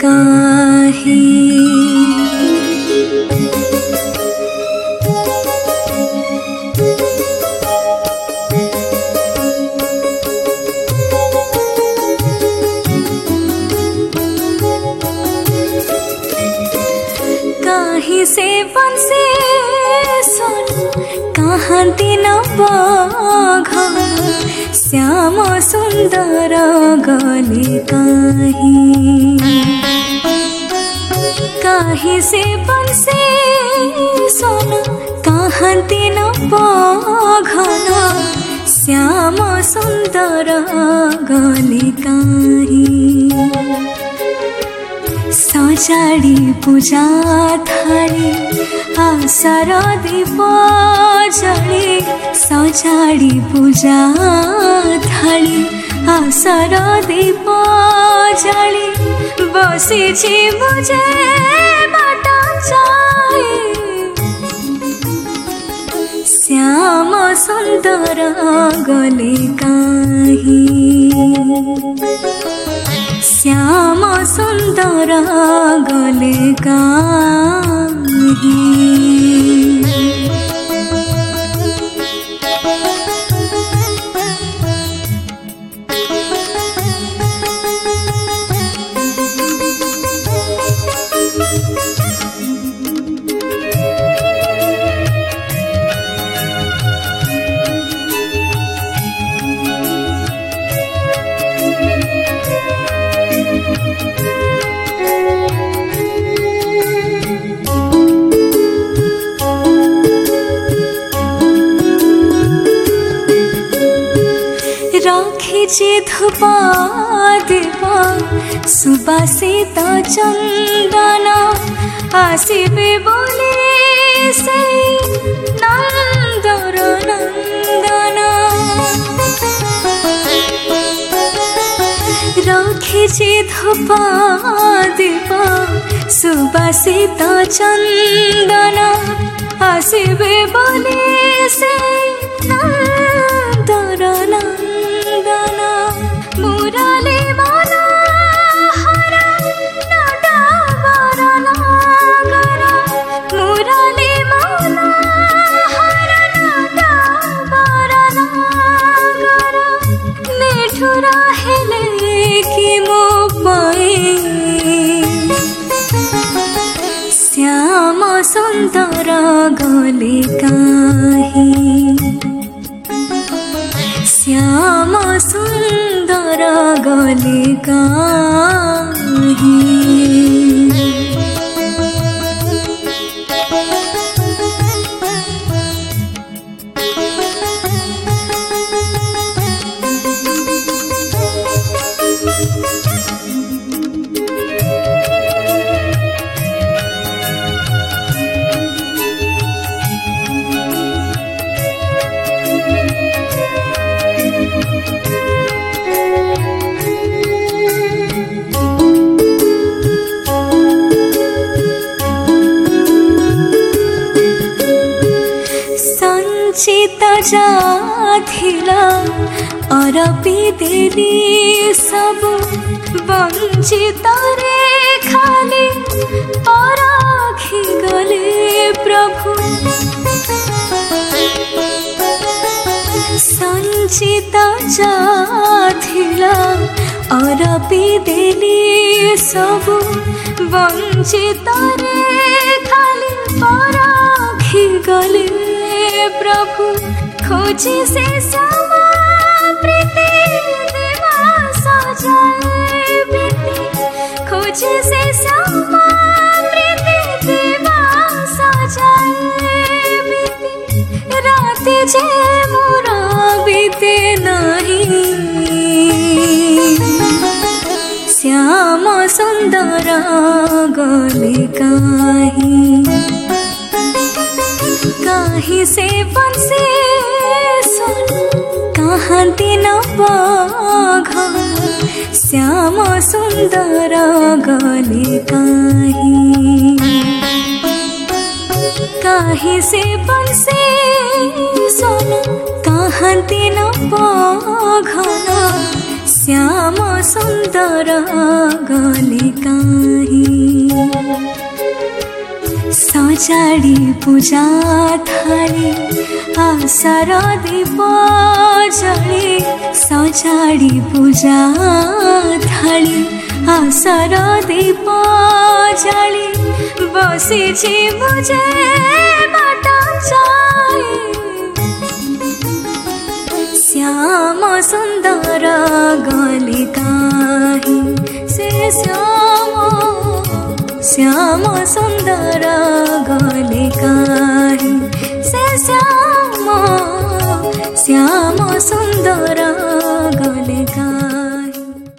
काहे। कहीं से बंसे सुन कहाँ दिन बाघ श्याम सुंदर गले कहीं। कहीं से बंसे सुन कहाँ दिन बाघ श्याम सुंदर गले कहीं। सजाडी पूजा थाली आशार दीप जले। सजाडी पूजा थाली आशार दीप जले। बसिछि मुझे बाट चाहे श्याम सुंदर गले कहीं। श्याम सुंदर गले कहीं। रखिछि धूपा दीपा सुबासित चंदन। आसिबे बोले से नंदर नंदन। रखिछि धूपा दीपा सुबासित चंदन। आसिबे बोले से नंदर नंदन। मुरली मनोहर नटवर नागर। मुरली मनोहर नटवर नागर। निठुर हेले कि मो पाए श्याम सुंदर गले कहीं। श्याम सुंदर गले कहीं। संचित जाथिला अरपी देली सब। वंचित रे खाली पराखी गले प्रभु। संचित जाथिला अरपी देली सब। वंचित रे खाली पराखी गले प्रभु। खोजी से श्यामा प्रीति देवा सजाए प्रीति। खोजी से श्यामा प्रीति देवा सजाए प्रीति। राति जे मोरा बीते नहीं श्याम सुंदर गले कहीं। कहीं से बंसे सुन कहाँ दिन बाघ श्याम सुंदर गले कहीं। कहीं से बंसे सुन कहाँ दिन बाघ श्याम सुन्दर गले काहीँ सजाडी पूजा थाली आशार दीप जले सजाडी पूजा थाली आशार दीप जले बसिछि बुझे बाट चाहि श्याम सुन्दर गले काहीँ से श्याम सुन्दर गले